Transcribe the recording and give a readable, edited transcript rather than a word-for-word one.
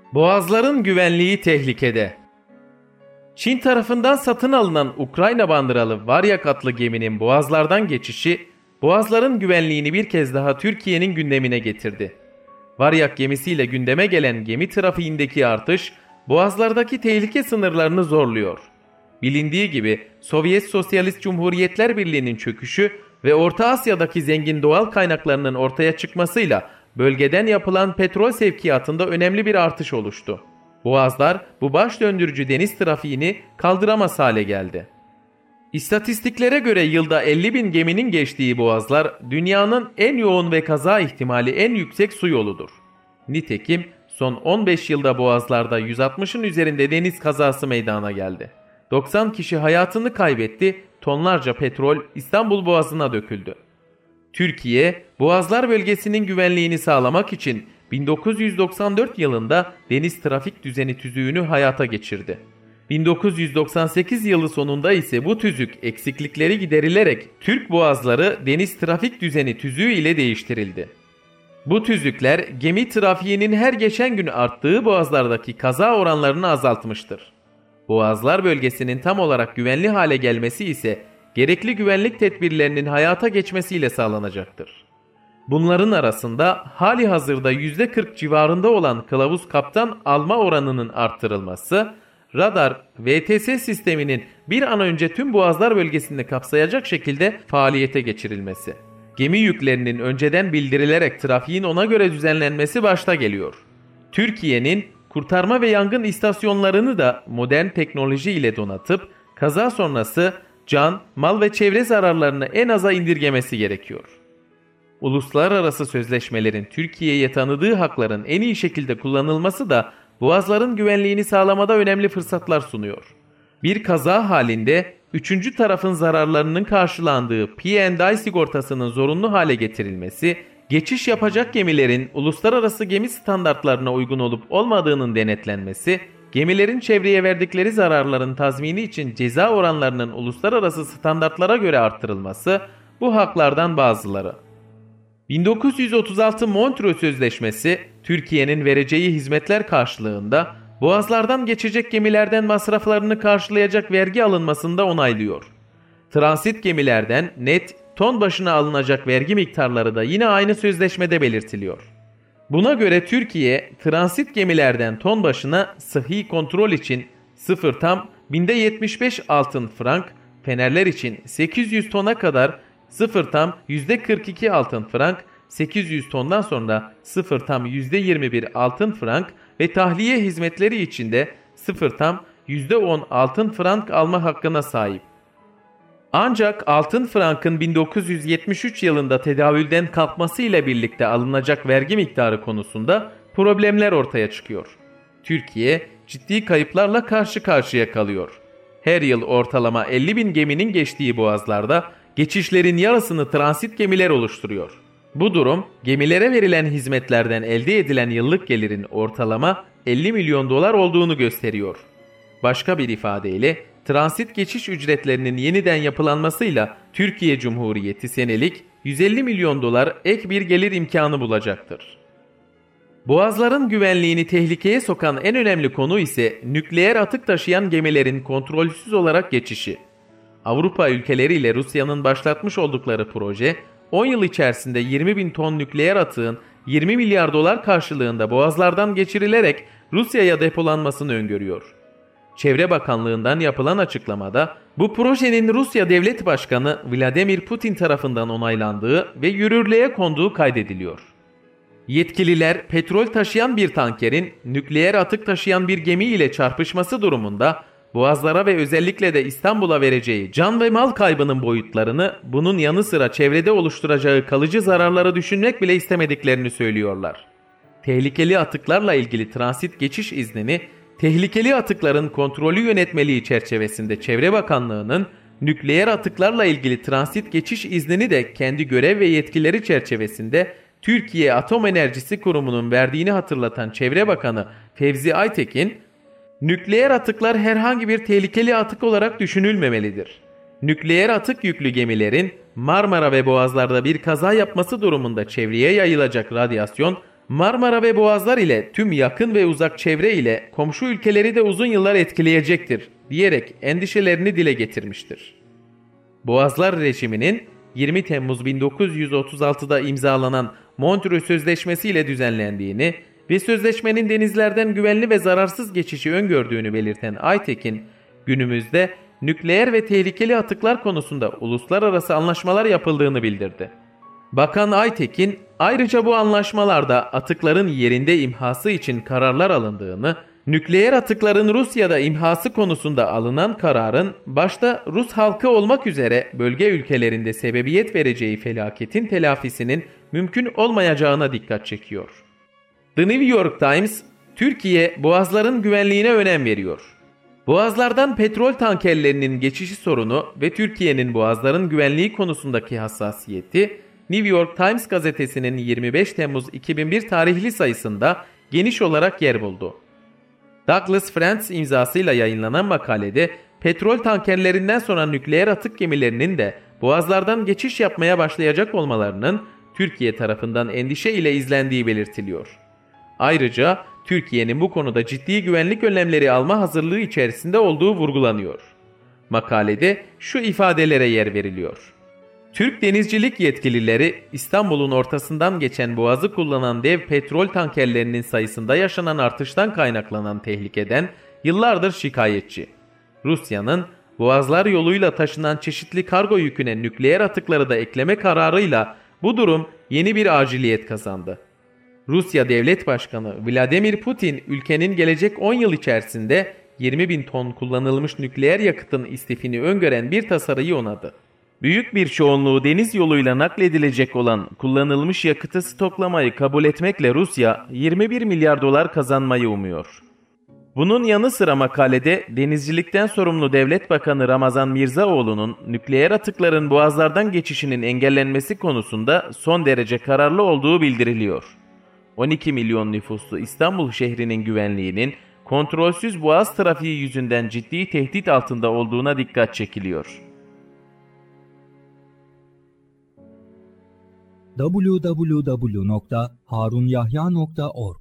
Boğazların güvenliği tehlikede. Çin tarafından satın alınan Ukrayna bandıralı Varyak adlı geminin boğazlardan geçişi, boğazların güvenliğini bir kez daha Türkiye'nin gündemine getirdi. Varyak gemisiyle gündeme gelen gemi trafiğindeki artış, boğazlardaki tehlike sınırlarını zorluyor. Bilindiği gibi Sovyet Sosyalist Cumhuriyetler Birliği'nin çöküşü ve Orta Asya'daki zengin doğal kaynaklarının ortaya çıkmasıyla bölgeden yapılan petrol sevkiyatında önemli bir artış oluştu. Boğazlar bu baş döndürücü deniz trafiğini kaldıramaz hale geldi. İstatistiklere göre yılda 50 bin geminin geçtiği boğazlar dünyanın en yoğun ve kaza ihtimali en yüksek su yoludur. Nitekim son 15 yılda boğazlarda 160'ın üzerinde deniz kazası meydana geldi. 90 kişi hayatını kaybetti, tonlarca petrol İstanbul Boğazı'na döküldü. Türkiye, Boğazlar bölgesinin güvenliğini sağlamak için 1994 yılında Deniz Trafik Düzeni Tüzüğü'nü hayata geçirdi. 1998 yılı sonunda ise bu tüzük eksiklikleri giderilerek Türk Boğazları Deniz Trafik Düzeni Tüzüğü ile değiştirildi. Bu tüzükler gemi trafiğinin her geçen gün arttığı boğazlardaki kaza oranlarını azaltmıştır. Boğazlar bölgesinin tam olarak güvenli hale gelmesi ise gerekli güvenlik tedbirlerinin hayata geçmesiyle sağlanacaktır. Bunların arasında hali hazırda %40 civarında olan kılavuz kaptan alma oranının arttırılması, radar, VTS sisteminin bir an önce tüm boğazlar bölgesinde kapsayacak şekilde faaliyete geçirilmesi, gemi yüklerinin önceden bildirilerek trafiğin ona göre düzenlenmesi başta geliyor. Türkiye'nin kurtarma ve yangın istasyonlarını da modern teknoloji ile donatıp kaza sonrası can, mal ve çevre zararlarını en aza indirgemesi gerekiyor. Uluslararası sözleşmelerin Türkiye'ye tanıdığı hakların en iyi şekilde kullanılması da boğazların güvenliğini sağlamada önemli fırsatlar sunuyor. Bir kaza halinde üçüncü tarafın zararlarının karşılandığı P&I sigortasının zorunlu hale getirilmesi, geçiş yapacak gemilerin uluslararası gemi standartlarına uygun olup olmadığının denetlenmesi, gemilerin çevreye verdikleri zararların tazmini için ceza oranlarının uluslararası standartlara göre artırılması bu haklardan bazıları. 1936 Montreux Sözleşmesi, Türkiye'nin vereceği hizmetler karşılığında boğazlardan geçecek gemilerden masraflarını karşılayacak vergi alınmasında onaylıyor. Transit gemilerden net ton başına alınacak vergi miktarları da yine aynı sözleşmede belirtiliyor. Buna göre Türkiye, transit gemilerden ton başına sıhhi kontrol için 0,75 altın frank, fenerler için 800 tona kadar 0,42 altın frank, 800 tondan sonra 0,21 altın frank ve tahliye hizmetleri için de 0,10 altın frank alma hakkına sahip. Ancak altın frankın 1973 yılında tedavülden kalkmasıyla birlikte alınacak vergi miktarı konusunda problemler ortaya çıkıyor. Türkiye ciddi kayıplarla karşı karşıya kalıyor. Her yıl ortalama 50 bin geminin geçtiği boğazlarda geçişlerin yarısını transit gemiler oluşturuyor. Bu durum gemilere verilen hizmetlerden elde edilen yıllık gelirin ortalama 50 milyon dolar olduğunu gösteriyor. Başka bir ifadeyle transit geçiş ücretlerinin yeniden yapılanmasıyla Türkiye Cumhuriyeti senelik 150 milyon dolar ek bir gelir imkanı bulacaktır. Boğazların güvenliğini tehlikeye sokan en önemli konu ise nükleer atık taşıyan gemilerin kontrolsüz olarak geçişi. Avrupa ülkeleriyle Rusya'nın başlatmış oldukları proje, 10 yıl içerisinde 20 bin ton nükleer atığın 20 milyar dolar karşılığında boğazlardan geçirilerek Rusya'ya depolanmasını öngörüyor. Çevre Bakanlığı'ndan yapılan açıklamada bu projenin Rusya Devlet Başkanı Vladimir Putin tarafından onaylandığı ve yürürlüğe konduğu kaydediliyor. Yetkililer petrol taşıyan bir tankerin nükleer atık taşıyan bir gemi ile çarpışması durumunda boğazlara ve özellikle de İstanbul'a vereceği can ve mal kaybının boyutlarını, bunun yanı sıra çevrede oluşturacağı kalıcı zararları düşünmek bile istemediklerini söylüyorlar. Tehlikeli atıklarla ilgili transit geçiş iznini, tehlikeli atıkların kontrolü yönetmeliği çerçevesinde Çevre Bakanlığı'nın, nükleer atıklarla ilgili transit geçiş iznini de kendi görev ve yetkileri çerçevesinde Türkiye Atom Enerjisi Kurumu'nun verdiğini hatırlatan Çevre Bakanı Fevzi Aytekin, nükleer atıklar herhangi bir tehlikeli atık olarak düşünülmemelidir. Nükleer atık yüklü gemilerin Marmara ve Boğazlar'da bir kaza yapması durumunda çevreye yayılacak radyasyon Marmara ve Boğazlar ile tüm yakın ve uzak çevre ile komşu ülkeleri de uzun yıllar etkileyecektir diyerek endişelerini dile getirmiştir. Boğazlar rejiminin 20 Temmuz 1936'da imzalanan Montreux Sözleşmesi ile düzenlendiğini ve sözleşmenin denizlerden güvenli ve zararsız geçişi öngördüğünü belirten Aytekin, günümüzde nükleer ve tehlikeli atıklar konusunda uluslararası anlaşmalar yapıldığını bildirdi. Bakan Aytekin, ayrıca bu anlaşmalarda atıkların yerinde imhası için kararlar alındığını, nükleer atıkların Rusya'da imhası konusunda alınan kararın başta Rus halkı olmak üzere bölge ülkelerinde sebebiyet vereceği felaketin telafisinin mümkün olmayacağına dikkat çekiyor. The New York Times, Türkiye boğazların güvenliğine önem veriyor. Boğazlardan petrol tankerlerinin geçişi sorunu ve Türkiye'nin boğazların güvenliği konusundaki hassasiyeti, New York Times gazetesinin 25 Temmuz 2001 tarihli sayısında geniş olarak yer buldu. Douglas Friends imzasıyla yayınlanan makalede petrol tankerlerinden sonra nükleer atık gemilerinin de boğazlardan geçiş yapmaya başlayacak olmalarının Türkiye tarafından endişe ile izlendiği belirtiliyor. Ayrıca Türkiye'nin bu konuda ciddi güvenlik önlemleri alma hazırlığı içerisinde olduğu vurgulanıyor. Makalede şu ifadelere yer veriliyor. Türk denizcilik yetkilileri İstanbul'un ortasından geçen boğazı kullanan dev petrol tankerlerinin sayısında yaşanan artıştan kaynaklanan tehlikeden yıllardır şikayetçi. Rusya'nın boğazlar yoluyla taşınan çeşitli kargo yüküne nükleer atıkları da ekleme kararıyla bu durum yeni bir aciliyet kazandı. Rusya Devlet Başkanı Vladimir Putin ülkenin gelecek 10 yıl içerisinde 20.000 ton kullanılmış nükleer yakıtın istifini öngören bir tasarıyı onadı. Büyük bir çoğunluğu deniz yoluyla nakledilecek olan kullanılmış yakıtı stoklamayı kabul etmekle Rusya 21 milyar dolar kazanmayı umuyor. Bunun yanı sıra makalede denizcilikten sorumlu Devlet Bakanı Ramazan Mirzaoğlu'nun nükleer atıkların boğazlardan geçişinin engellenmesi konusunda son derece kararlı olduğu bildiriliyor. 12 milyon nüfuslu İstanbul şehrinin güvenliğinin kontrolsüz boğaz trafiği yüzünden ciddi tehdit altında olduğuna dikkat çekiliyor. www.harunyahya.org